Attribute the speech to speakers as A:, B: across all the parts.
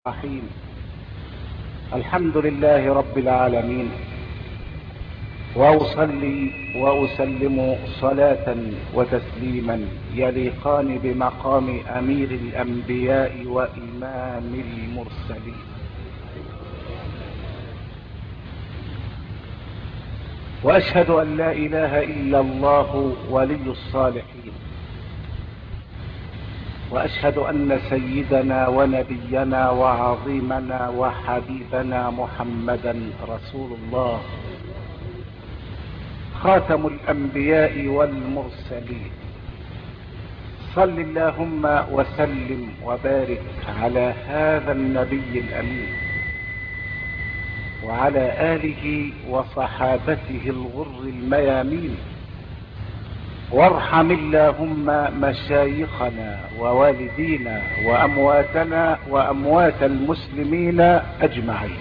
A: الرحيم. الحمد لله رب العالمين، واصلي واسلم صلاة وتسليما يليقان بمقام امير الانبياء وامام المرسلين. واشهد ان لا اله الا الله ولي الصالحين، واشهد ان سيدنا ونبينا وعظيمنا وحبيبنا محمدا رسول الله، خاتم الانبياء والمرسلين. صل اللهم وسلم وبارك على هذا النبي الامين وعلى اله وصحابته الغر الميامين، وارحم اللهم مشايخنا ووالدينا وامواتنا واموات المسلمين اجمعين.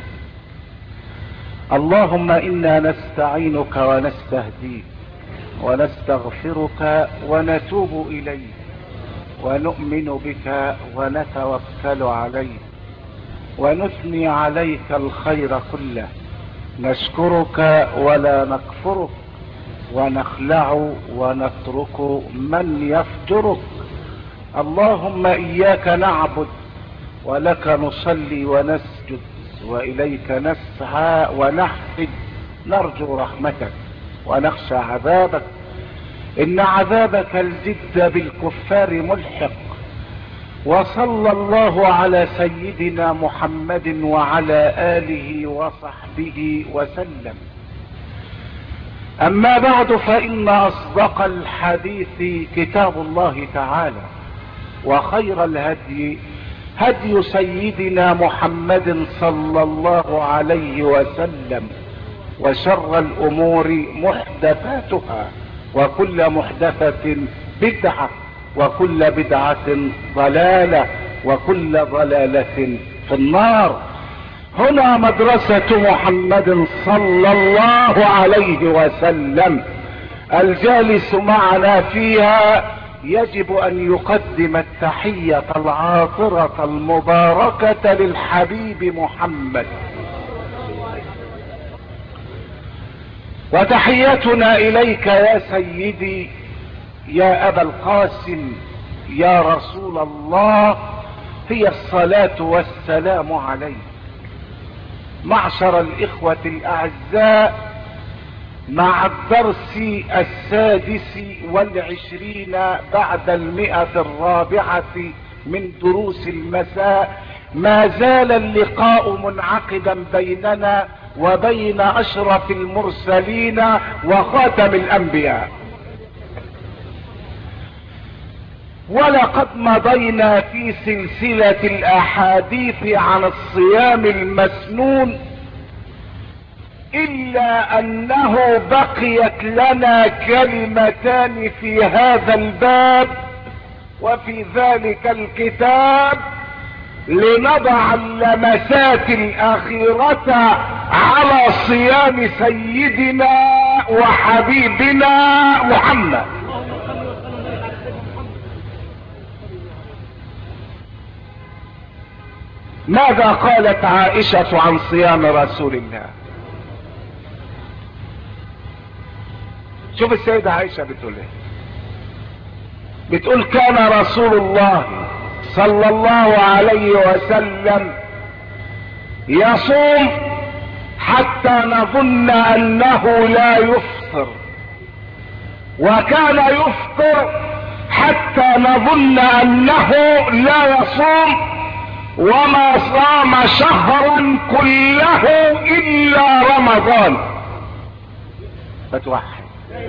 A: اللهم انا نستعينك ونستهديك ونستغفرك ونتوب اليك ونؤمن بك ونتوكل عليك ونثني عليك الخير كله، نشكرك ولا نكفرك ونخلع ونترك من يفجرك. اللهم اياك نعبد ولك نصلي ونسجد واليك نسعى ونحفد، نرجو رحمتك ونخشى عذابك، ان عذابك الجد بالكفار ملحق. وصلى الله على سيدنا محمد وعلى اله وصحبه وسلم. اما بعد، فان اصدق الحديث كتاب الله تعالى، وخير الهدي هدي سيدنا محمد صلى الله عليه وسلم، وشر الامور محدثاتها، وكل محدثة بدعة، وكل بدعة ضلالة، وكل ضلالة في النار. هنا مدرسة محمد صلى الله عليه وسلم، الجالس معنا فيها يجب ان يقدم التحية العاطرة المباركة للحبيب محمد. وتحيتنا اليك يا سيدي يا ابا القاسم يا رسول الله هي الصلاة والسلام عليك. معشر الاخوة الاعزاء، مع الدرس 26 بعد 100 من دروس المساء، ما زال اللقاء منعقدا بيننا وبين اشرف المرسلين وخاتم الانبياء. ولقد مضينا في سلسلة الاحاديث عن الصيام المسنون، الا انه بقيت لنا كلمتان في هذا الباب وفي ذلك الكتاب، لنضع اللمسات الاخيرة على صيام سيدنا وحبيبنا محمد. ماذا قالت عائشة عن صيام رسول الله؟ شوف السيدة عائشة بتقول ايه. بتقول: كان رسول الله صلى الله عليه وسلم يصوم حتى نظن انه لا يفطر، وكان يفطر حتى نظن انه لا يصوم، وما صام شهرا كله الا رمضان. فتوحد.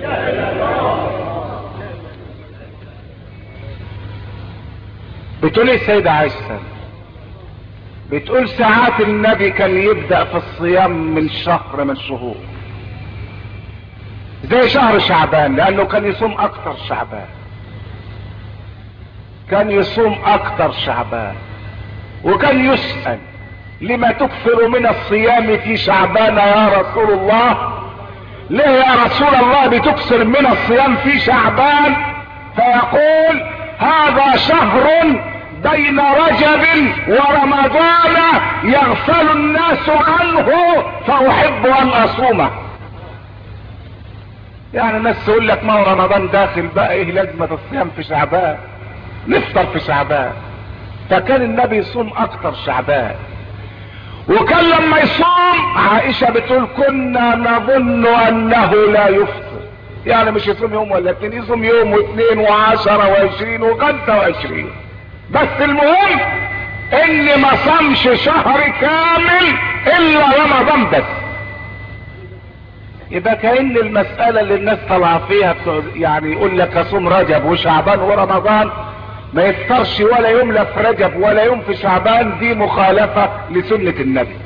A: بتقول السيدة عائشة، بتقول ساعات النبي كان يبدأ في الصيام من شهر من الشهور، زي شهر شعبان، لانه كان يصوم اكتر شعبان، كان يصوم اكتر شعبان. وكان يسأل: لما تكثر من الصيام في شعبان يا رسول الله؟ ليه يا رسول الله بتكثر من الصيام في شعبان؟ فيقول: هذا شهر بين رجب ورمضان يغفل الناس عنه فاحب ان اصومه. يعني الناس تقول لك ما هو رمضان داخل بقى، ايه لازمة الصيام في شعبان، نفطر في شعبان. فكان النبي يصوم اكتر شعبان، وكان لما يصوم عائشة بتقول كنا نظن انه لا يفطر، يعني مش يصوم يوم ولا اتنين، يصوم يوم واثنين وعشرة وعشرين وخمسة وعشرين، بس المهم ان ما صامش شهر كامل الا رمضان بس. يبقى كأن المسألة اللي الناس طلع فيها يعني يقول لك اصوم رجب وشعبان ورمضان ما يفطرش ولا يوم لا في رجب ولا يوم في شعبان، دي مخالفة لسنة النبي.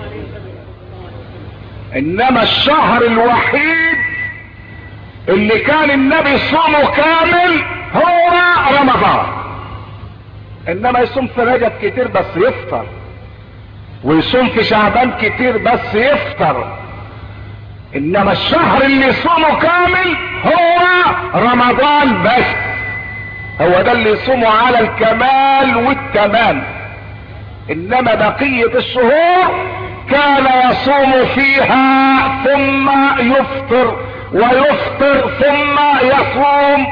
A: انما الشهر الوحيد اللي كان النبي صومه كامل هو رمضان. انما يصوم في رجب كتير بس يفطر، ويصوم في شعبان كتير بس يفطر. انما الشهر اللي يصومه كامل هو رمضان بس، هو ده اللي يصومه على الكمال والتمام. انما بقية الشهور كان يصوم فيها ثم يفطر ويفطر ثم يصوم.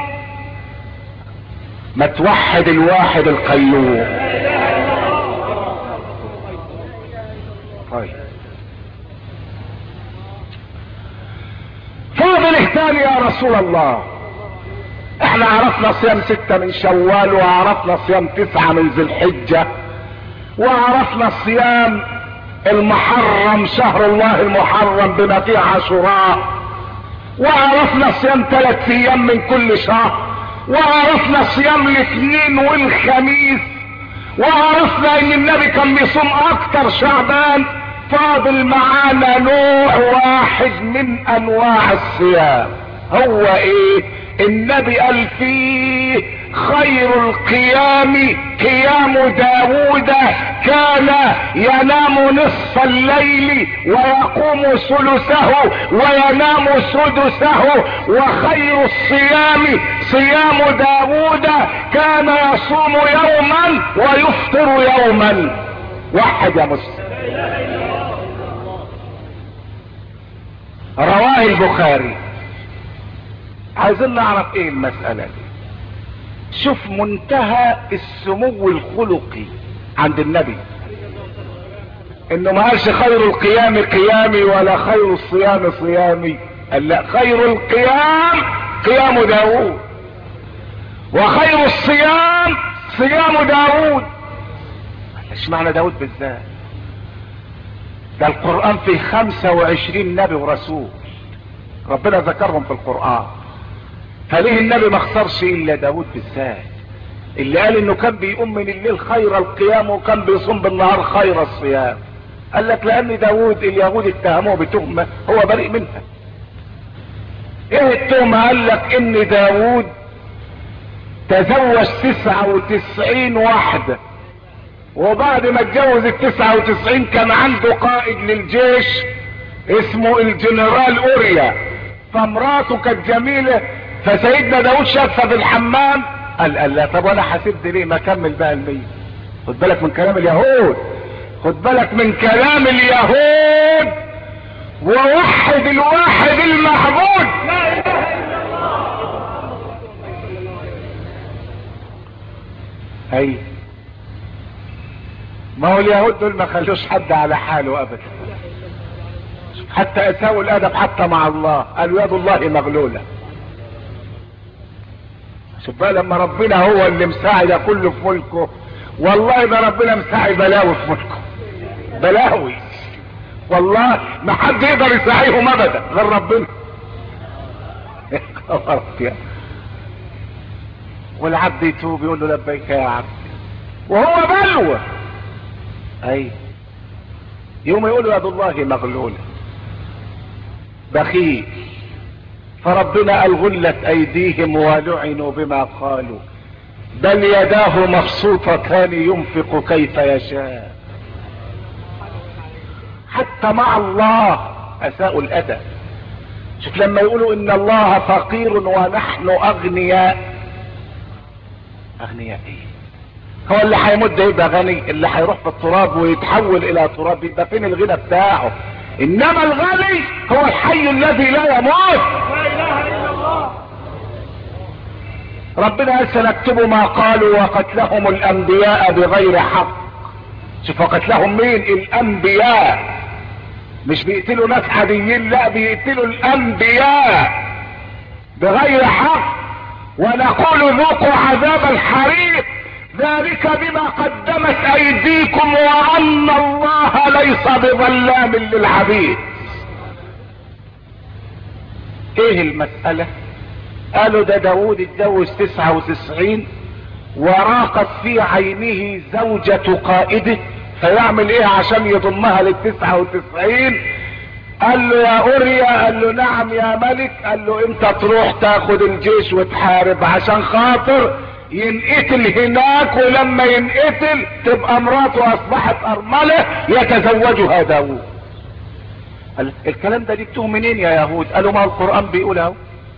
A: ما توحد الواحد القيوم. طيب فاضل تاني يا رسول الله، احنا عرفنا صيام 6 من شوال، وعرفنا صيام 9 من ذي الحجة، وعرفنا صيام المحرم شهر الله المحرم بما فيه عاشوراء، وعرفنا صيام 3 ايام من كل شهر، وعرفنا صيام الاثنين والخميس، وعرفنا ان النبي كان بيصوم اكتر شعبان. فاضل معانا نوع واحد من انواع الصيام، هو ايه؟ النبي قال فيه خير القيام قيام داود، كان ينام نصف الليل ويقوم ثلثه وينام سدسه، وخير الصيام صيام داود كان يصوم يوما ويفطر يوما. وحد يا مسلم. رواه البخاري. عايزين نعرف ايه المسألة دي. شوف منتهى السمو الخلقي عند النبي، انه ما قالش خير القيام قيامي ولا خير الصيام صيامي، قال لا، خير القيام قيام داود، وخير الصيام صيام داود. ايش معنى داود بالذات؟ ده القرآن فيه 25 نبي ورسول ربنا ذكرهم في القرآن، فليه النبي ما اختارش الا داود بالذات اللي قال انه كان بيقوم من الليل خير القيام وكان بيصوم بالنهار خير الصيام؟ قال لك لان داود اليهود اتهموه بتهمة هو بريء منها. ايه التهمة؟ قال لك ان داود تزوج 99 واحدة، وبعد ما اتجوز ال99 كان عنده قائد للجيش اسمه الجنرال اوريا، فمراته كانت جميلة، فسيدنا داود شافها في الحمام قال لا، طب وانا حسبت ليه ما اكمل بقى المية. خد بالك من كلام اليهود، خد بالك من كلام اليهود، ووحد الواحد المعبود. اي ما هو اليهود دول ما خلوش حد على حاله ابدا، حتى اساءوا الادب حتى مع الله، قالوا يد الله مغلولة. شوف بقى لما ربنا هو اللي مساعد كله في ملكه، والله ما ربنا مساعد بلاوي في ملكه، بلاوي والله ما حد يقدر يساعيهم ابدا غير ربنا. والعبد يتوب يقول له لبيك يا عبد، وهو بلوى. اي يوم يقولوا يد الله مغلولة بخيل، فربنا قال غلت ايديهم ولعنوا بما قالوا بل يداه مبسوطتان ينفق كيف يشاء. حتى مع الله اساءوا الادب. شوف لما يقولوا ان الله فقير ونحن اغنياء، اغنياء ايه؟ هو اللي هيموت ده يبقى غني؟ اللي هيروح في التراب ويتحول الى تراب يبقى فين الغنى بتاعه؟ انما الغني هو الحي الذي لا يموت. لا اله الا الله. ربنا قال سنكتب ما قالوا وقتلهم الانبياء بغير حق. شوف قتلهم مين؟ الانبياء. مش بيقتلوا ناس عاديين، لا بيقتلوا الانبياء بغير حق. ونقول ذوقوا عذاب الحريق ذلك بما قدمت ايديكم وان الله ليس بظلام للعبيد. ايه المسألة؟ قالوا ده داود اتجوز 99 وراقت في عينه زوجة قائده، فيعمل ايه عشان يضمها لل99؟ قال له يا اوريا، قال له نعم يا ملك، قال له انت تروح تاخد الجيش وتحارب عشان خاطر ينقتل هناك، ولما ينقتل تبقى مراته اصبحت ارملة يتزوجها داود. الكلام ده جبتوه منين يا يهود؟ قالوا ما القرآن بيقول اهو.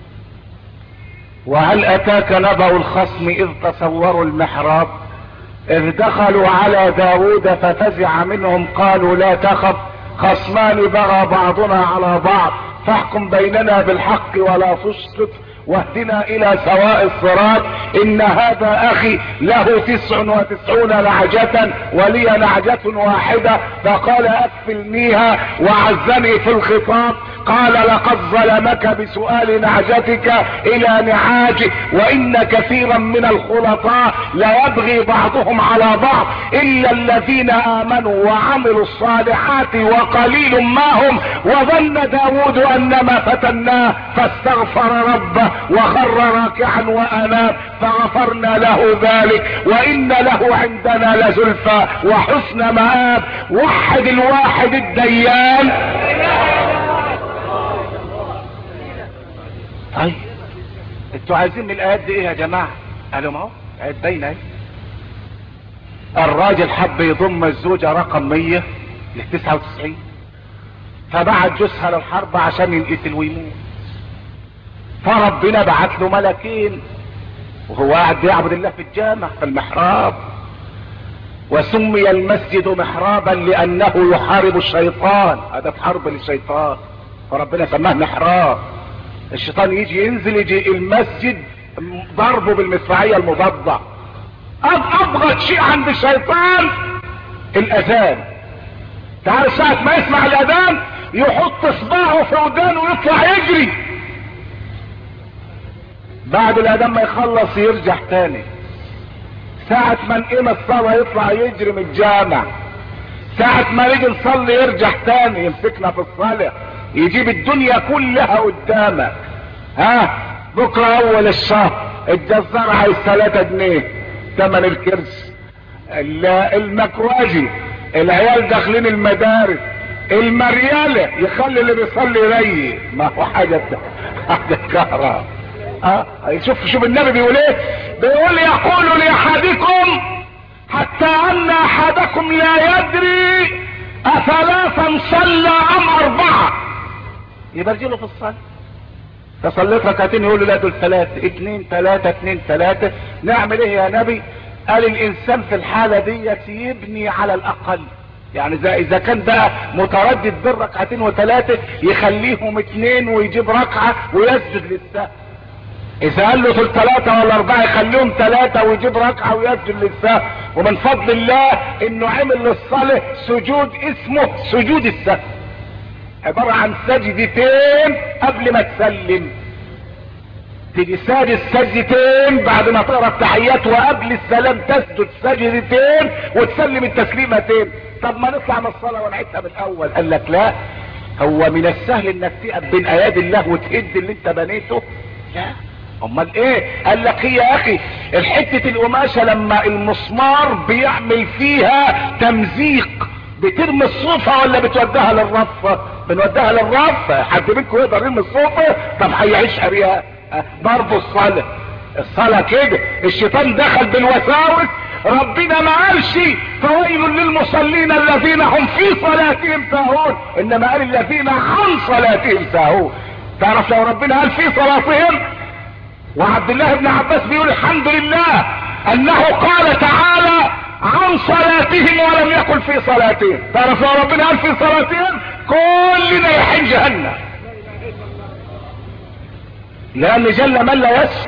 A: وهل اتاك نبأ الخصم اذ تصوروا المحراب اذ دخلوا على داود ففزع منهم قالوا لا تخف خصمان بغى بعضنا على بعض فاحكم بيننا بالحق ولا تشطط واهدنا الى سواء الصراط ان هذا اخي له 99 نعجة ولي نعجة واحدة فقال اكفلنيها وعزني في الخطاب قال لقد ظلمك بسؤال نعجتك الى نعاجه وان كثيرا من الخلطاء لا يبغي بعضهم على بعض الا الذين امنوا وعملوا الصالحات وقليل ما هم وظن داود انما فتناه فاستغفر ربه وخر راكعا واناب فغفرنا له ذلك وان له عندنا لزلفى وحسن مآب. وحد الواحد الديان. طيب انتوا عايزين من الايات دي ايه يا جماعه؟ قالوا ما هو ايات باينه اهي. الراجل حب يضم الزوجه رقم 100 ل 99 فبعت جوزها للحرب عشان ينقتل ويموت، فربنا بعت له ملكين وهو قاعد بيعبد الله في الجامع في المحراب. وسمي المسجد محرابا لانه يحارب الشيطان، هذا حرب للشيطان فربنا سماه محراب. الشيطان يجي ينزل يجي المسجد ضربه بالمدفعية المضادة. ابغض شيء عند الشيطان الاذان. تعال ساعة ما يسمع الاذان يحط اصبعه في ودانه ويطلع يجري، بعد الاذان ما يخلص يرجع تاني. ساعة ما نقيم الصلاة يطلع يجري من الجامع، ساعة ما نيجي نصلي يرجع تاني يمسكنا في الصلاة يجيب الدنيا كلها قدامك. ها بكرة اول الشهر الجزار عايز 3 جنيه ثمن الكرش، المكواجي، العيال داخلين المدارس، المريالة يخلي اللي بيصلي يريح. ما هو حاجة كهرباء. شوف النبي بيقول ايه؟ بيقول يقول لاحدكم حتى ان احدكم لا يدري اثلاثا صلى ام 4. يبرجله في الصلاة. فصليت ركعتين يقول له لا دول 3 2 3 2 3. نعمل ايه يا نبي؟ قال الانسان في الحالة دي يبني على الاقل، يعني اذا كان بقى متردد بين 2 و3 يخليهم 2 ويجيب ركعة ويسجد للسهو. اذا قال له دول 3 ولا 4 يخليهم 3 ويجيب ركعة ويسجد للسهو. ومن فضل الله انه عمل للصلاة سجود اسمه سجود السهو، عبارة عن سجدتين قبل ما تسلم. تيجي ساجد سجدتين بعد ما تقرا التحيات وقبل السلام تسجد سجدتين وتسلم التسليمتين. طب ما نطلع من الصلاة ونعيدها من الاول. قال لك لا، هو من السهل انك تقف بين ايادي الله وتهد اللي انت بنيته؟ لا، امال ايه؟ قال لك هي يا اخي الحتة القماشة لما المسمار بيعمل فيها تمزيق بترمي الصوفة ولا بتوديها للرف؟ بنوديها للرف. حد منكم يقدر يرمي الصوفة؟ طب هيعيش ارياء. برضه الصلاة كده الشيطان دخل بالوساوس. ربنا ما قالش فويل للمصلين الذين هم في صلاتهم ساهون، انما قال الذين عن صلاتهم ساهون. تعرف لو ربنا قال في صلاتهم، وعبد الله بن عباس بيقول الحمد لله انه قال تعالى عن صلاتهم ولم يقل في صلاتهم. تعرف لو ربنا قال في صلاتهم كلنا رايحين جهنم، لان جل من لا يسهو.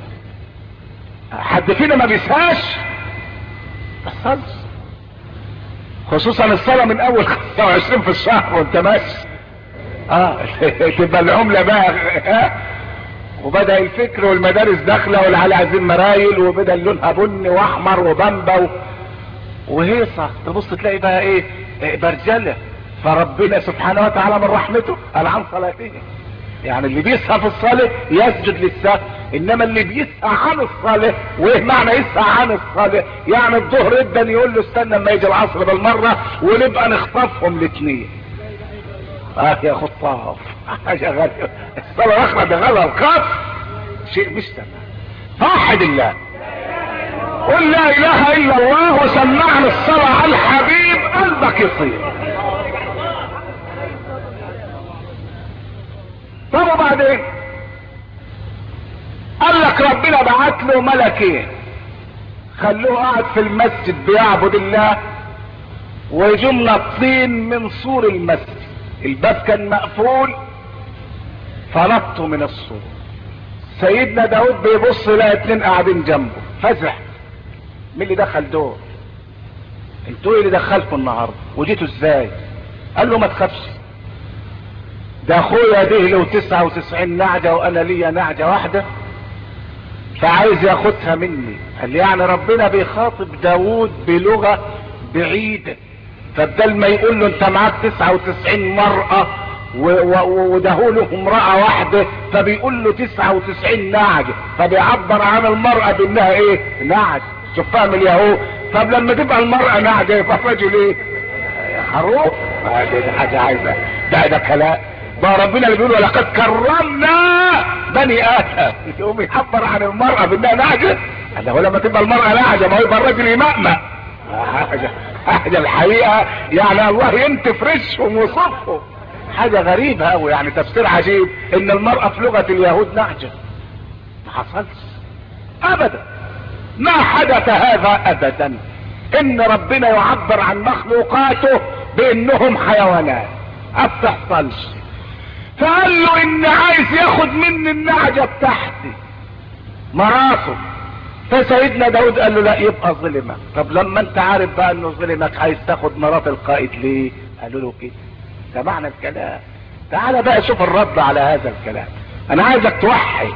A: حد فينا ما بيسهاش بس، خصوصا الصلاة من اول 25 في الشهر وانت ماشي تبقى العملة بقى وبدأ الفكر والمدارس داخلة والعيال عايزين مرايل وبدأ لونها بني واحمر وبامبا وهيصة، تبص تلاقي بقى ايه برجلة. فربنا سبحانه وتعالى من رحمته قال عن صلاتهم، يعني اللي بيسهى في الصلاة يسجد للسهو، انما اللي بيسهى عن الصلاة، وايه معنى يسهى عن الصلاة؟ يعني الظهر جدا يقول له استنى اما يجي العصر بالمرة ونبقى نخطفهم الاثنين. يا خطاف حاجة غريبة، الصلاة اخرى بغلها الخط شيء مش تمام. وحد الله، قل لا اله الا الله وسمعنا الصلاة على الحبيب قلبك يصير. طب وبعدين قال لك ربنا بعت له ملكين خلوه قاعد في المسجد بيعبد الله، ويجوا منطين من سور المسجد، الباب كان مقفول فنطوا من السور. سيدنا داود بيبص لقى اتنين قاعدين جنبه، فزع مين اللي دخل دول؟ انتوا ايه اللي دخلكم النهارده وجيتوا ازاي؟ قال له ما تخافش، ده اخويا ده له 99 نعجة وانا ليا نعجة واحدة فعايز ياخدها مني. قال لي يعني ربنا بيخاطب داود بلغة بعيدة، فبدل ما يقول له انت معاك 99 مرأة ودهوله امرأة واحدة فبيقول له 99 نعجة، فبيعبر عن المرأة بانها ايه؟ نعجة. شوف فاهم اليهود؟ طب لما تبقى المرأة نعجة يبقى الرجل ايه؟ خروف. دي حاجة عايزة ده كلام بقى ربنا اللي بيقول ولقد كرمنا بني ادم، يقوم يعبر عن المرأة بانها نعجة. هو لما تبقى المرأة نعجة ما يبقى الرجل يمأمأ. حاجة الحقيقة يعني الله ينتف رشهم وصفهم، حاجة غريبة قوي، يعني تفسير عجيب ان المرأة في لغة اليهود نعجة. ما حصلش ابدا، ما حدث هذا ابدا، ان ربنا يعبر عن مخلوقاته بانهم حيوانات، ما بتحصلش. فقال له ان عايز ياخد مني النعجة بتاعتي مراته، فسيدنا داود قال له لا يبقى ظلمك. طب لما انت عارف بقى انه ظلمك عايز تاخد مرات القائد ليه؟ قالوا له كده، ده معنى الكلام. تعال بقى شوف الرد على هذا الكلام، انا عايزك توحي.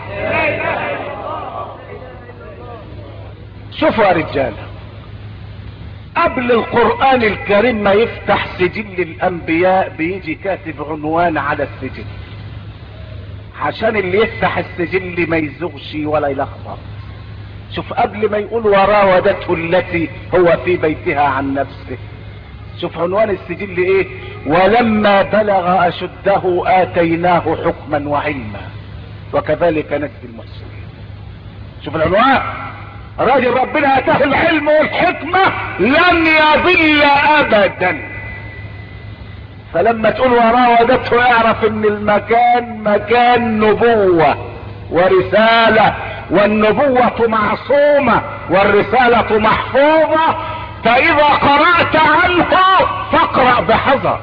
A: شوفوا يا رجاله، قبل القرآن الكريم ما يفتح سجل الانبياء بيجي كاتب عنوان على السجل عشان اللي يفتح السجل ما يزغش ولا يلخبط. شوف قبل ما يقول وراودته التي هو في بيتها عن نفسه، شوف عنوان السجل ايه؟ ولما بلغ اشده اتيناه حكما وعلما وكذلك نجزي المحسنين. شوف العنوان، راجل ربنا اتاه العلم والحكمة لن يضل ابدا. فلما تقول وراودته اعرف ان المكان مكان نبوة ورسالة، والنبوة معصومة والرسالة محفوظة، فاذا قرأت عنه فاقرأ بحذر.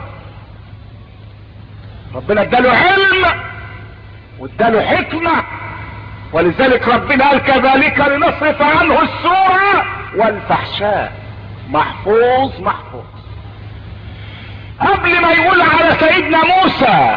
A: ربنا اداله علم واداله حكمة، ولذلك ربنا قال كذلك لنصرف عنه السوء والفحشاء، محفوظ محفوظ. قبل ما يقول على سيدنا موسى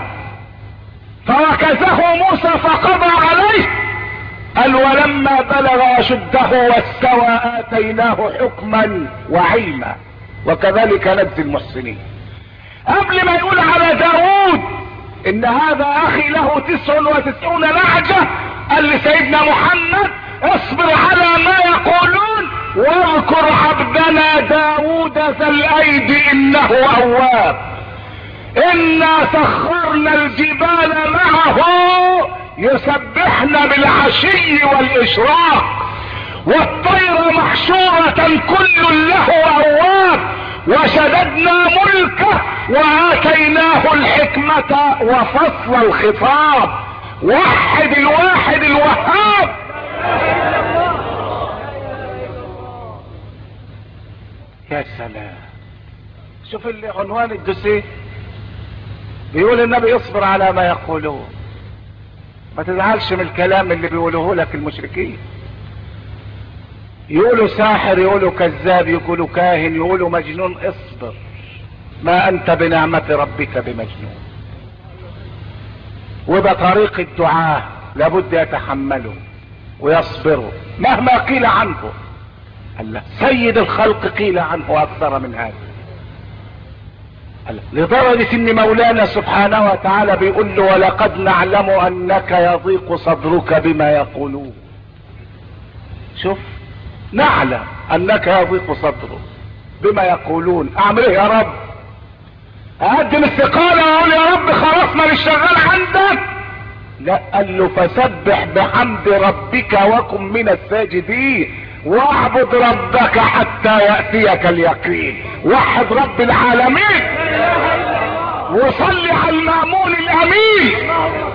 A: فوكزه موسى فقضى عليه، قال ولما بلغ اشده واستوى اتيناه حكما وعلما وكذلك نجزي المحسنين. قبل ما يقول على داود ان هذا اخي له 99 نعجة، قال لسيدنا محمد اصبر على ما يقولون واذكر عبدنا داود ذا الايد انه اواب، انا سخرنا الجبال معه يسبحن بالعشي والاشراق والطير محشورة كل له اواب وشددنا ملكه واتيناه الحكمة وفصل الخطاب. وحد الواحد الوهاب. يا سلام. شوف اللي عنوان الدوسيه بيقول النبي يصبر على ما يقولون. ما تزعلش من الكلام اللي بيقولوه لك المشركين. يقولوا ساحر، يقولوا كذاب، يقولوا كاهن، يقولوا مجنون. اصبر، ما انت بنعمة ربك بمجنون. وده طريق الدعاء، لابد يتحملوا ويصبروا مهما قيل عنه. الله سيد الخلق قيل عنه اكثر من هذا. لدرجة ان مولانا سبحانه وتعالى بيقول له ولقد نعلم انك يضيق صدرك بما يقولون. شوف، نعلم انك يضيق صدرك بما يقولون. اعمل ايه يا رب؟ اقدم استقالة واقول يا رب خلاص ما شغال عندك؟ لا، قال له فسبح بحمد ربك وكن من الساجدين واعبد ربك حتى يأتيك اليقين. وحد رب العالمين وصلي على المأمون الامين.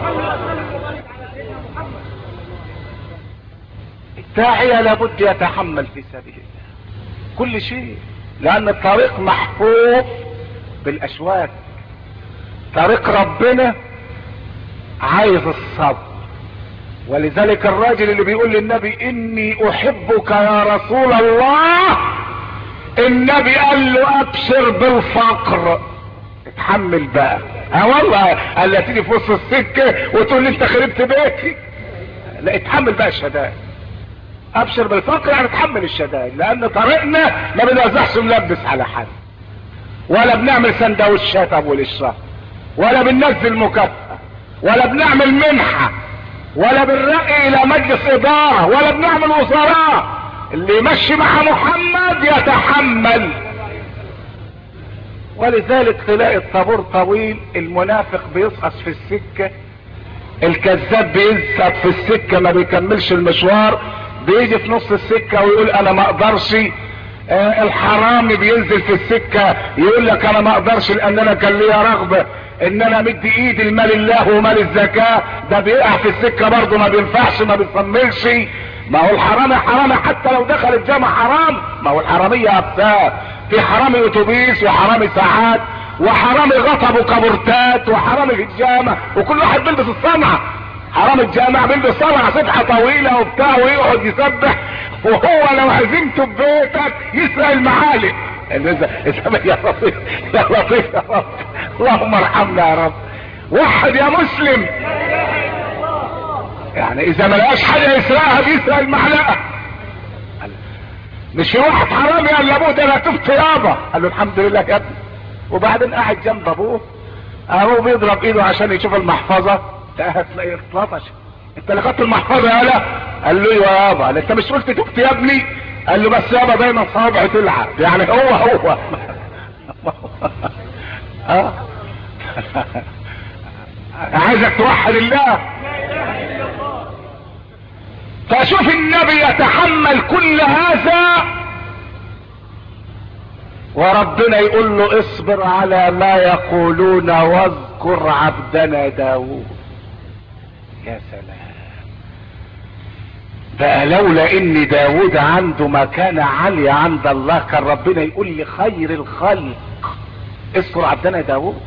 A: الداعية لابد يتحمل في سبيل الله كل شيء، لان الطريق محفوف بالاشواك. طريق ربنا عايز الصبر. ولذلك الراجل اللي بيقول للنبي اني احبك يا رسول الله، النبي قال له ابشر بالفقر، اتحمل بقى. والله قال لي تيجي في وسط السكه وتقول لي انت خربت بيتي. لا، اتحمل بقى الشدائد. ابشر بالفقر يعني اتحمل الشدائد، لان طريقنا ما بنوزعش ملبس على حد، ولا بنعمل سندوتشات ابو الاشراف، ولا بننزل مكافأة، ولا بنعمل منحة، ولا بنرقي الى مجلس ادارة، ولا بنعمل وزراء. اللي يمشي مع محمد يتحمل. ولذلك تلاقي الطابور طويل، المنافق بيسقط في السكة، الكذاب بيسقط في السكة ما بيكملش المشوار، بيجي في نص السكة ويقول انا ما اقدرش. الحرامي بينزل في السكة يقول لك انا ما اقدرش لان انا كان ليا رغبة ان انا مدي ايدي لمال الله ومال الزكاة. ده بيقع في السكة برضه، ما بينفعش، ما بيصملش. ما هو الحرامي حرامي حتى لو دخل الجامع حرام. ما هو الحرامية ابتاب، في حرامي اتوبيس وحرامي ساعات وحرامي غطب وكبرتات وحرامي في الجامع، وكل واحد بيلبس الصنعة. حرامي الجامع بيلبس صنعة صفحة طويلة وبتاع ويقعد يسبح، وهو لو عزمته ببيتك يسرق المعالق. يا لطيف يا لطيف يا رب، اللهم ارحمنا يا رب. وحد يا مسلم. يعني اذا ما لقاش حاجه يسرقها بيسرق المعلقه. مش في واحد حرامي قال لابوه ده انا تبت يابا، قال له الحمد لله يا ابني. وبعدين قاعد جنب ابوه، ابوه بيضرب ايده عشان يشوف المحفظه، هتلاقيه اتلطش. انت اللي خدت المحفظه يالا؟ قال له ايوه يابا. قال انت مش قلت تبت يا ابني؟ قال له بس يابا دايما صوابعي تلعب. يعني هو عايزك توحد الله. فشوف النبي يتحمل كل هذا وربنا يقول له اصبر على ما يقولون واذكر عبدنا داود. يا سلام. بقى لولا ان داود عنده مكانة عالية عند الله كان ربنا يقول لخير الخلق اذكر عبدنا داود.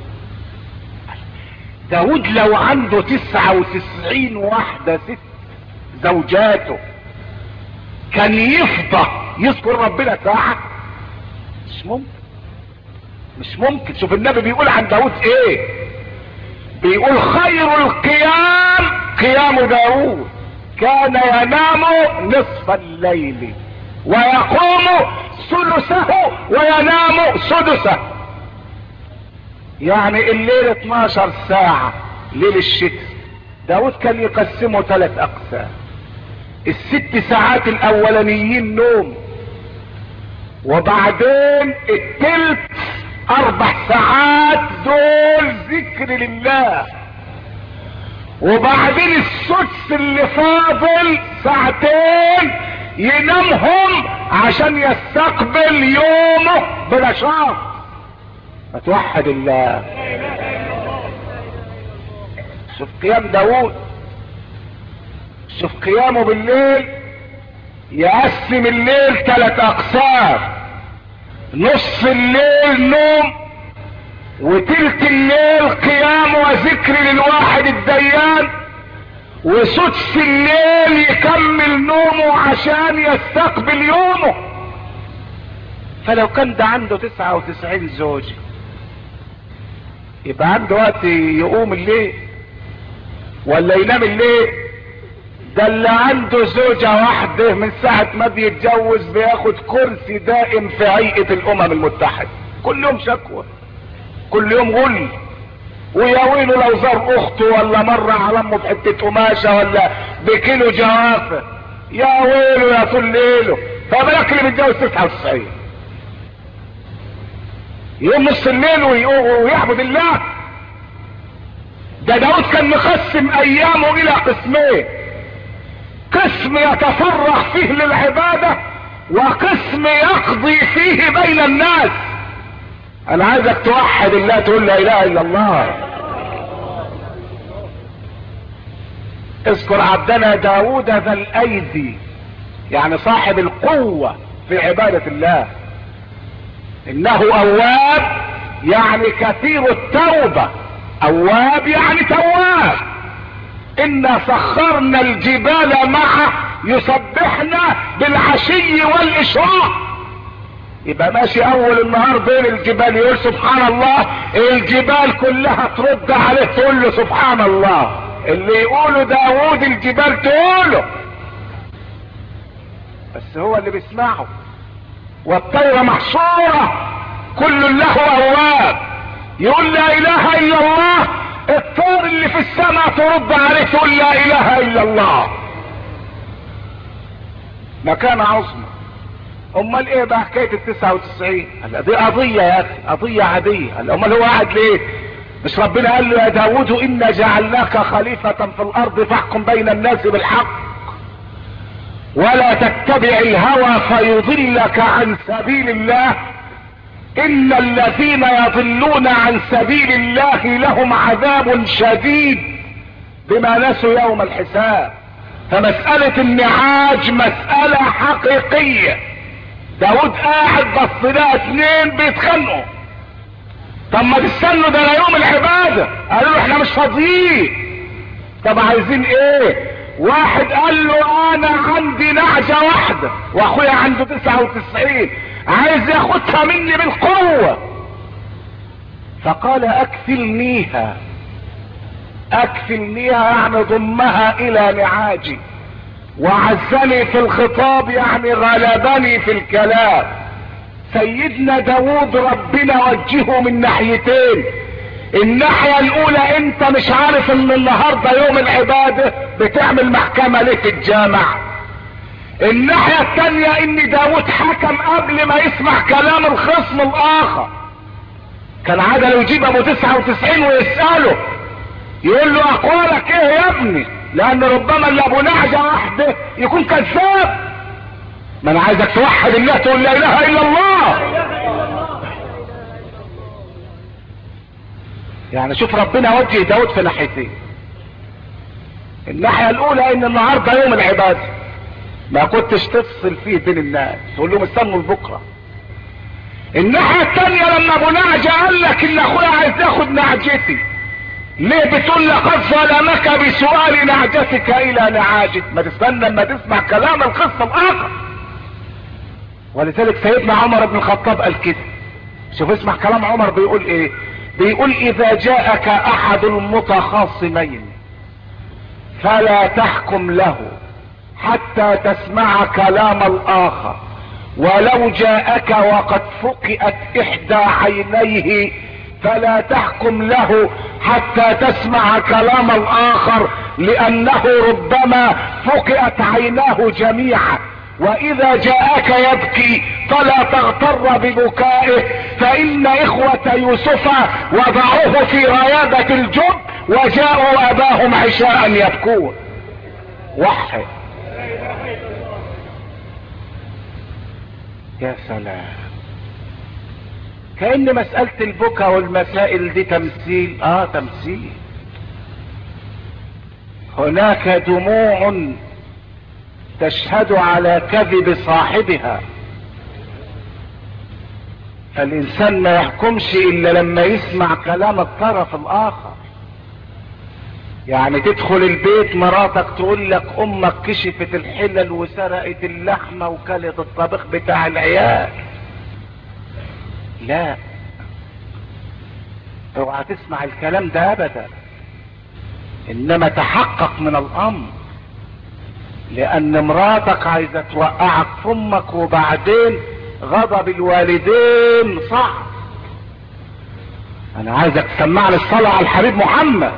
A: داود لو عنده 99 واحدة ست زوجاته كان يفضى يذكر ربنا ساعة؟ مش ممكن، مش ممكن. شوف النبي بيقول عن داود ايه؟ بيقول خير القيام قيام داود، كان ينام نصف الليل ويقوم ثلثه وينام سدسه. يعني الليل 12 ساعة ليل الشتاء، داود كان يقسمه 3 اقسام. ال6 ساعات الاولانيين نوم، وبعدين التلت 4 ساعات دول ذكر لله، وبعدين السدس اللي فاضل 2 ساعات ينامهم عشان يستقبل يومه بنشاط. فتوحد الله. شوف قيام داود، شوف قيامه بالليل، يقسم الليل 3 اقسام، نص الليل نوم، وتلت الليل قيام وذكر للواحد الديان، وسدس الليل يكمل نومه عشان يستقبل يومه. فلو كان ده عنده 99 زوجة يبقى عنده وقت يقوم الليل ولا ينام الليل؟ ده اللي عنده زوجة واحدة من ساعة ما بيتجوز بياخد كرسي دائم في هيئة الامم المتحدة، كل يوم شكوى، كل يوم غل، ويا ويله لو زار اخته ولا مر على امه بحتة قماشة ولا بكيلو جوافة، يا ويله يا طول ليله. فبالك اللي بيتجوز 99 يوم نص الليل ويعبد الله؟ ده داود كان مقسم ايامه الى قسمين، قسم يتفرغ فيه للعبادة وقسم يقضي فيه بين الناس. انا عايزك توحد الله، تقول لا اله الا الله. اذكر عبدنا داود ذا الايدي، يعني صاحب القوة في عبادة الله. انه اواب يعني كثير التوبة، اواب يعني تواب. انا سخرنا الجبال معه يسبحنا بالعشي والاشراق. يبقى ماشي اول النهار بين الجبال يقول سبحان الله، الجبال كلها ترد عليه تقول له سبحان الله. اللي يقوله داود الجبال تقوله، بس هو اللي بيسمعه. والطير محصورة كل له اواب، يقول لا اله الا الله، الطير اللي في السماء ترد عليه تقول لا اله الا الله. مكانة عظمى. امال ايه بقى حكاية ال99؟ دي قضية يا اخي، قضية عادية. امال هو قاعد ليه؟ مش ربنا قال له يا داود انا جعلناك خليفة في الارض فاحكم بين الناس بالحق ولا تتبع الهوى فيضلك عن سبيل الله، ان الذين يضلون عن سبيل الله لهم عذاب شديد بما نسوا يوم الحساب. فمسألة النعاج مسألة حقيقية. داود قاعد بص لها 2 بيتخانقوا، طب ما تستنوا ده يوم العبادة. قالوا له احنا مش فاضيين. طب عايزين ايه؟ واحد قال له انا عندي نعجة واحدة واخويا عنده 99 عايز ياخدها مني بالقوة. فقال اكفلنيها. اكفلنيها يعني ضمها الى نعاجي، وعزني في الخطاب يعني غلبني في الكلام. سيدنا داود ربنا وجهه من ناحيتين. الناحية الاولى انت مش عارف ان النهاردة يوم العبادة بتعمل محكمة ليه في الجامع. الناحية التانية ان داود حكم قبل ما يسمع كلام الخصم الاخر. كان عادل يجيب ابو 99 ويسأله يقول له اقوالك ايه يا ابني، لان ربما اللي ابو نعجة واحدة يكون كذاب. ما انا عايزك توحد الله، تقول لا اله الا الله. يعني شوف ربنا وجه داود في ناحيتين. الناحية الاولى ان النهاردة يوم العبادة ما كنتش تفصل فيه بين الناس، تقول لهم استنوا لبكره. الناحية التانية لما ابو نعجة قال لك ان اخويا عايز ياخد نعجتي، ليه بتقول لقد ظلمك بسؤال نعجتك الى نعاجك؟ ما تستنى لما تسمع كلام الخصم الاخر. ولذلك سيدنا عمر بن الخطاب قال كده. شوف اسمع كلام عمر بيقول ايه. بيقول اذا جاءك احد المتخاصمين فلا تحكم له حتى تسمع كلام الاخر، ولو جاءك وقد فقئت احدى عينيه فلا تحكم له حتى تسمع كلام الاخر، لانه ربما فقئت عيناه جميعا. واذا جاءك يبكي فلا تغتر ببكائه، فان اخوة يوسف وضعوه في ريادة الجب وجاءوا اباهم عشاء يبكون. وحي يا سلام. كأن مسألة البكا والمسائل دي تمثيل. تمثيل. هناك دموع تشهد على كذب صاحبها. فالانسان ما يحكمش الا لما يسمع كلام الطرف الاخر. يعني تدخل البيت مراتك تقول لك امك كشفت الحلل وسرقت اللحمة وكلت الطبخ بتاع العيال، لا، اوعى تسمع الكلام ده ابدا، انما تحقق من الامر، لان مراتك عايزة توقعك في امك، وبعدين غضب الوالدين صعب. انا عايزك تسمعني الصلاة على الحبيب محمد،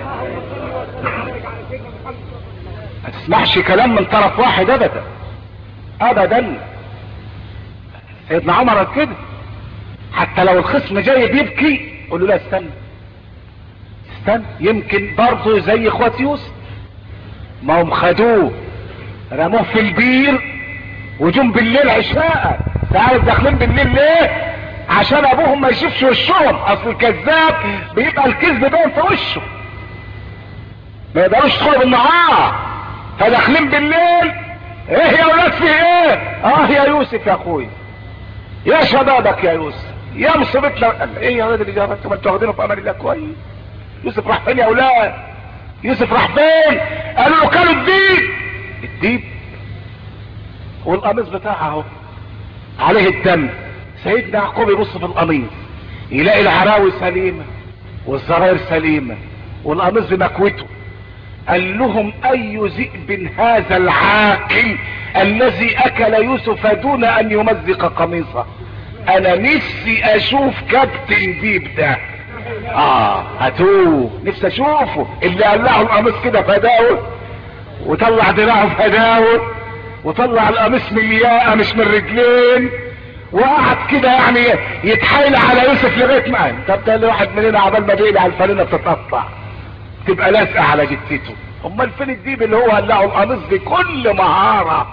A: ما تسمعش كلام من طرف واحد ابدا ابدا. سيدنا عمر كده، حتى لو الخصم جاي بيبكي قول له لا استنى استنى، يمكن برضه زي اخوات يوسف، ما هم خدوه رموه في البير وجم بالليل عشاء. تعرف داخلين بالليل ليه؟ عشان ابوهم ما يشوفش وشهم، اصل الكذاب بيبقى الكذب باين في وشه، ما يقدروش يدخلوا بالنهار، فداخلين بالليل. ايه يا ولاد في ايه؟ يا يوسف يا اخوي، يا شبابك يا يوسف، يا مصيبتنا. ايه يا ولاد اللي جابك؟ ما انتوا واخدينه في امان الله كويس. يوسف راح فين يا اولاد؟ يوسف راح فين؟ قالوا له كانوا الديب. الديب والقميص بتاعه اهو عليه الدم. سيدنا يعقوب يبص في القميص يلاقي العراوي سليمة والزراير سليمة والقميص بمكوته. قال لهم اي ذئب هذا العاقل الذي اكل يوسف دون ان يمزق قميصه؟ انا نفسي اشوف كابتن ديب ده. هاتوه، نفسي اشوفه اللي قلعه القميص كده فداول وطلع دراعه فداول وطلع القميص من الياقه مش من رجلين، وقعد كده يعني يتحايل على يوسف لغايه ما قال. طب ده واحد مننا عبال ما بيقلع الفانلة بتتقطع تبقى لازقه على جثته، امال فين الديب اللي هو قلعه القميص بكل مهاره؟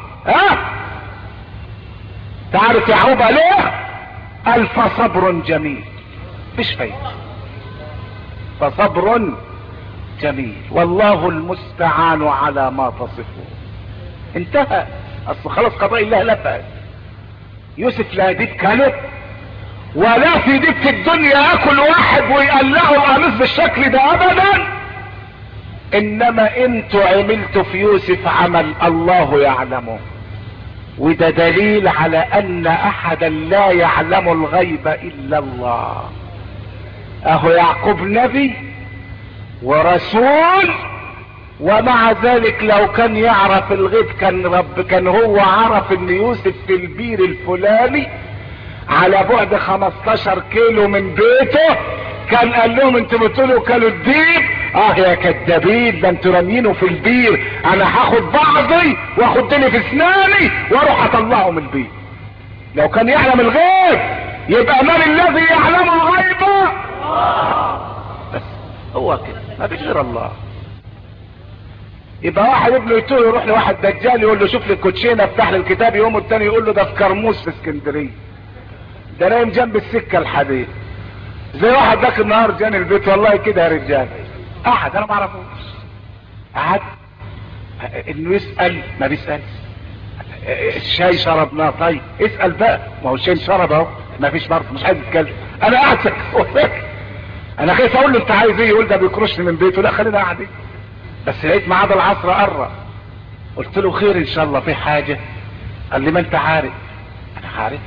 A: تعرف يعقوب عليه؟ قال فصبر جميل، مش فايده، فصبر جميل والله المستعان على ما تصفون. انتهى، اصل خلاص قضاء الله لفت. يوسف لا ديب كلب ولا في ديب في الدنيا ياكل واحد ويقلعه القميص بالشكل ده ابدا، انما انتوا عملتوا في يوسف عمل الله يعلمه، وده دليل على ان احدا لا يعلم الغيب الا الله. اهو يعقوب نبي ورسول، ومع ذلك لو كان يعرف الغيب كان هو عرف ان يوسف في البير الفلاني على بعد 15 كيلو من بيته، كان قال لهم انتوا بتقولوا كانوا الديب. يا كدابين، ده انتوا رامينه في البير، انا هاخد بعضي واخدني في اسناني واروح اطلعه من البير. لو كان يعلم الغيب يبقى من الذي يعلم الغيب؟ بس هو كده، ما فيش غير الله. يبقى واحد ابنه يتوه يروح لواحد دجال يقول له شوف لي الكوتشينه افتح لي الكتاب، يوم التاني يقول له ده في كرموس في اسكندريه، ده نايم جنب السكه الحديد. زي واحد ذاك النهار جاني البيت والله كده يا رجال، احد انا ما اعرفوش، قعد انه يسال ما بيسالش. الشاي شربناه، طيب اسال بقى، ما هو الشاي شرب اهو، ما فيش برضه مش عايز يتكلم. انا قاعد ساكت، انا خايف اقول له انت عايز ايه، يقول ده بيكرشني من بيته. لا خلينا قاعدين. بس لقيت ميعاد العصر قرب، قلت له خير ان شاء الله، في حاجه؟ قال لي ما انت عارف. انا عارف؟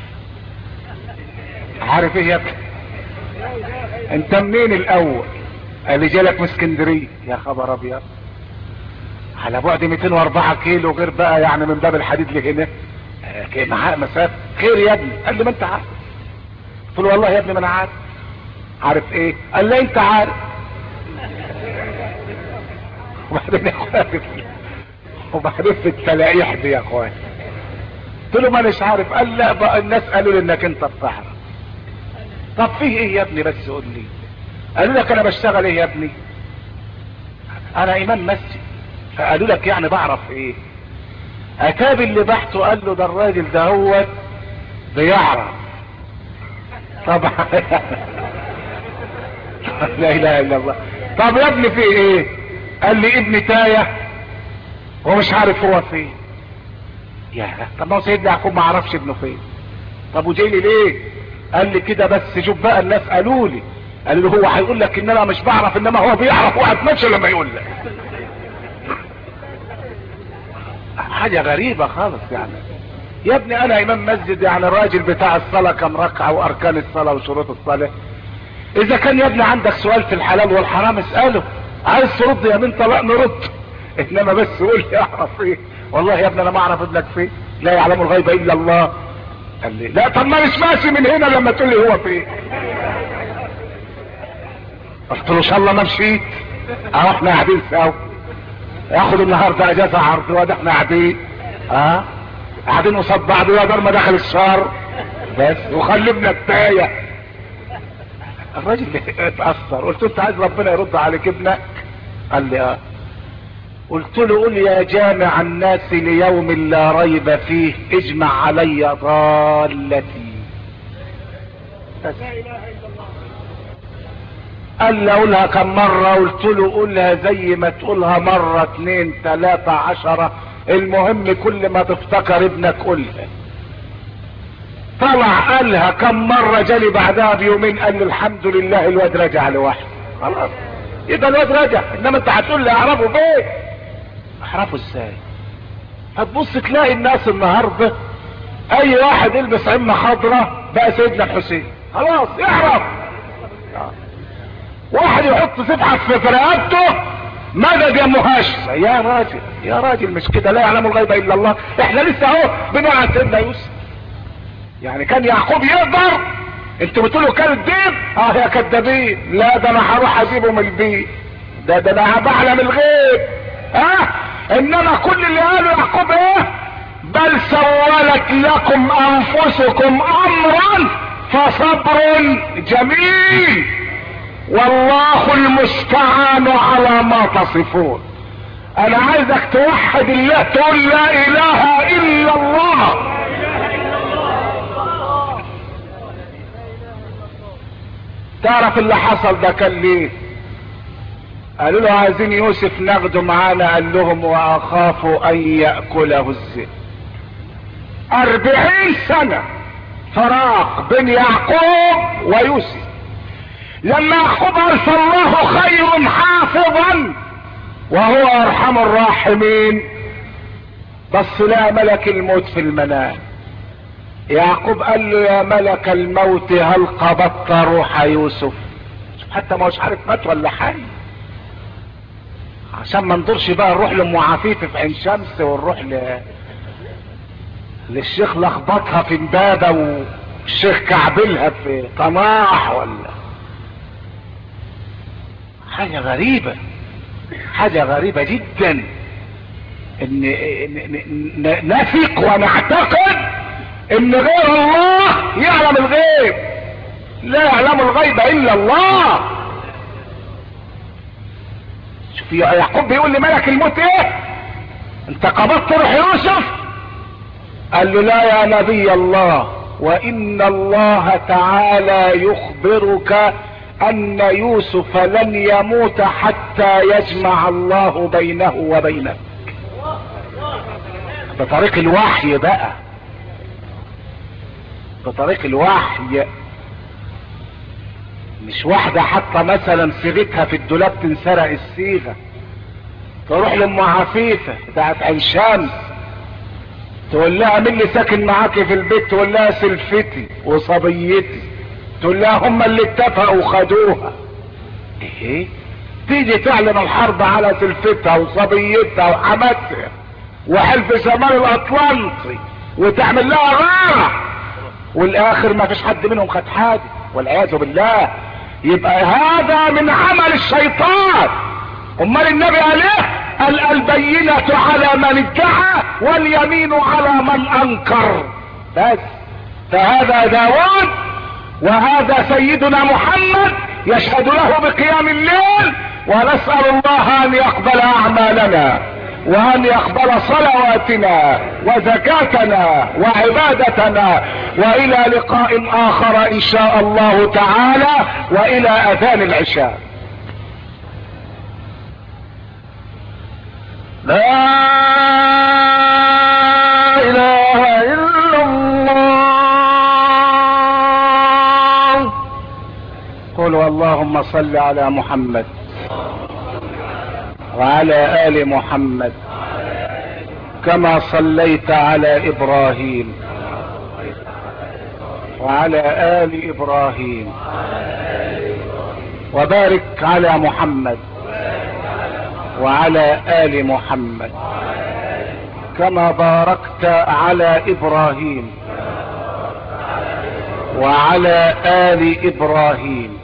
A: عارف ايه يا ابني؟ انت منين الاول؟ قال لي جالك من اسكندريه. يا خبر ابيض، على بعد 204 كيلو، غير بقى يعني من باب الحديد لهنا معاه مسافه. خير يا ابني؟ قال لي ما انت عارف. قلت له والله يا ابني ما انا عارف. عارف ايه؟ قال لي انت عارف. وبعدين يا اخويا، وبعدين في التلاقيح دي يا اخويا، قلت له ما اناش عارف. قال لا بقى الناس قالوا لي انك انت بتعرف. طب فيه ايه يا ابني بس قول لي. قالوا لك انا بشتغل ايه يا ابني؟ انا امام مسجد. فقالوا لك يعني بعرف ايه؟ اتاب اللي بحثه قال له ده الراجل ده هو بيعرف طبعا. لا اله الا الله. طب يا ابني في ايه؟ قال لي ابني تايه ومش عارف هو فين. يا طب ما هو سيدنا يعقوب ما عرفش ابنه فين. طب وجاي لي ليه؟ قال لي كده بس شوف بقى الناس قالوا لي، قالوا له هو هيقول لك ان انا مش بعرف، انما هو بيعرف وهتمشي لما يقول لك. حاجة غريبة خالص يعني. يا ابني انا امام مسجد، يعني الراجل بتاع الصلاة كم ركعة واركان الصلاة وشروط الصلاة. اذا كان يا ابني عندك سؤال في الحلال والحرام اسأله، عايز ترد يا بنت لا نرد، انما بس قول لي اعرف ايه. والله يا ابني انا ما اعرف ابنك فين، لا يعلم الغيب الا الله. قال لي لا طب ما مش ماشي من هنا لما تقول لي هو فين. قلت له ان شاء الله ما مشيت، اهو احنا قاعدين سوا، ياخد النهارده اجازه عرض وده احنا قاعدين قاعدين قصاد بعض يا دار ما دخل الشهر بس وخلبنا التايه. الراجل اتأثر، قلت له انت عايز ربنا يرد عليك ابنك؟ قال لي قلت له قل يا جامع الناس ليوم لا ريب فيه اجمع علي ضالتي. قال لي اقولها كم مرة؟ قلت له قولها زي ما تقولها مرة 2 3 10، المهم كل ما تفتكر ابنك قولها. طلع قالها كم مرة، جالي بعدها بيومين قال لي الحمد لله الواد رجع لوحده. خلاص يبقى الواد رجع، انما انت هتقول لي اعرفه فين؟ اعرفه ازاي؟ هتبص تلاقي الناس النهارده اي واحد يلبس عمة خضراء بقى سيدنا الحسين، خلاص يعرف. واحد يحط سبحة في رقبته مدد يا مهاجر. يا راجل يا راجل مش كده، لا يعلم الغيب الا الله. احنا لسه اهو بنقول عن سيدنا يوسف، يعني كان يعقوب يقدر؟ انتوا بتقولوا كان الدين يا كدابين. لا ده انا هروح اجيبه من البيت، ده انا بعلم الغيب. انما كل اللي قاله يعقوب ايه؟ بل سولت لكم انفسكم امرا فصبر جميل والله المستعان على ما تصفون. انا عايزك توحد الله، تقول لا اله الا الله. تعرف اللي حصل ده كان ليه؟ قالوا له عايزين يوسف ناخده معانا، قال لهم واخاف ان يأكله الذئب. 40 سنة فراق بين يعقوب ويوسف. لما يعقوب ارسل الله خير حافظا وهو ارحم الراحمين، بس لا ملك الموت في المنام. يعقوب قال له يا ملك الموت هل قبضت روح يوسف؟ حتى ما هوش عارف مات ولا حي، عشان ما ندورش بقى نروح لام عفيف في عين شمس ونروح للشيخ لخبطها في امبابه والشيخ كعبلها في طناح ولا حاجه غريبه. حاجه غريبه جدا ان نثق ونعتقد ان غير الله يعلم الغيب. لا يعلم الغيب الا الله. شوف يعقوب بيقول لملك الموت ايه؟ انت قبضت روح يوسف؟ قال له لا يا نبي الله، وان الله تعالى يخبرك ان يوسف لن يموت حتى يجمع الله بينه وبينك. بطريق الوحي بقى، بطريق الوحي، مش واحدة حتى مثلا صيغتها في الدولاب تنسرق الصيغة، تروح لام عفيفة بتاعت عين شمس تقول لها مين اللي ساكن معاكي في البيت؟ تقول لها سلفتي وصبيتي. تقول لها هم اللي اتفقوا وخدوها. ايه؟ تيجي تعلن الحرب على سلفتها وصبيتها وحماتها وحلف شمال الاطلنطي وتعمل لها غارة، والاخر ما فيش حد منهم خد حاجة والعياذ بالله. يبقى هذا من عمل الشيطان. امال النبي قال ايه؟ قال البينة على من ادعى واليمين على من انكر. بس فهذا داود وهذا سيدنا محمد يشهد له بقيام الليل، ونسأل الله ان يقبل اعمالنا وان يقبل صلواتنا وزكاتنا وعبادتنا، والى لقاء اخر ان شاء الله تعالى، والى اذان العشاء. لا اله الا الله اللهم صل على محمد وعلى آل محمد كما صليت على إبراهيم وعلى آل إبراهيم، وبارك على محمد وعلى آل محمد كما باركت على إبراهيم وعلى آل إبراهيم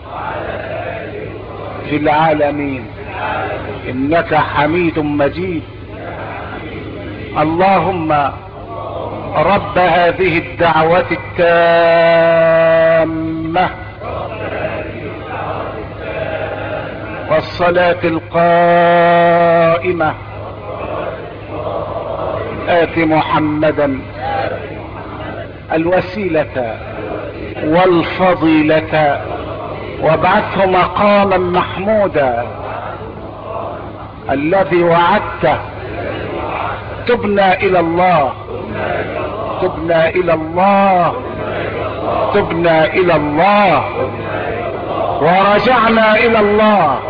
A: في العالمين إنك حميد مجيد. اللهم رب هذه الدعوة التامة والصلاة القائمة آت محمدا الوسيلة والفضيلة وابعثه مقاما محمودا الذي وعدته. تبنا إلى الله، تبنا إلى الله، تبنا إلى الله، ورجعنا إلى الله،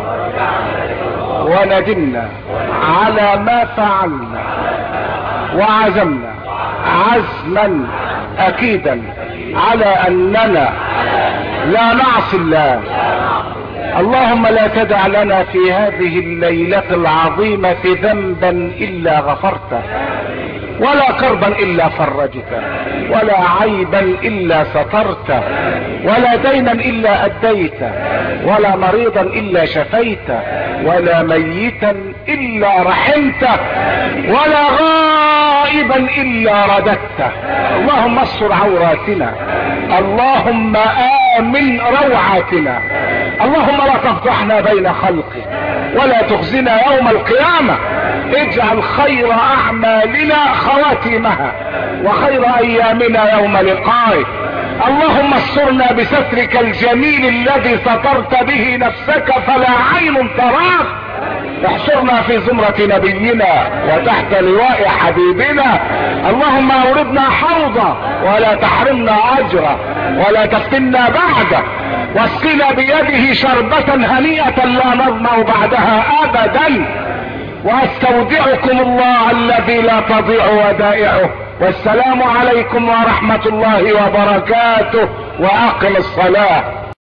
A: وندمنا على ما فعلنا، وعزمنا عزما أكيدا على أننا لا نعصي الله. اللهم لا تدع لنا في هذه الليلة العظيمة ذنبا إلا غفرته، ولا كربا إلا فرجته، ولا عيبا إلا سترته، ولا دينا إلا أديته، ولا مريضا إلا شفيته، ولا ميتا إلا رحمته، ولا غائبا إلا رددته. اللهم استر عوراتنا، اللهم آمن روعاتنا، اللهم لا تفضحنا بين خلقك ولا تخزنا يوم القيامة. اجعل خير أعمالنا خواتيمها وخير أيامنا يوم لقائك. اللهم استرنا بسترك الجميل الذي سترت به نفسك فلا عين تراك. احشرنا في زمرة نبينا وتحت لواء حبيبنا. اللهم اوردنا حوضه ولا تحرمنا اجره ولا تفتنا بعده، واسقنا بيده شربة هنيئة لا نظمأ بعدها ابدا. واستودعكم الله الذي لا تضيع ودائعه. والسلام عليكم ورحمة الله وبركاته. واقم الصلاة.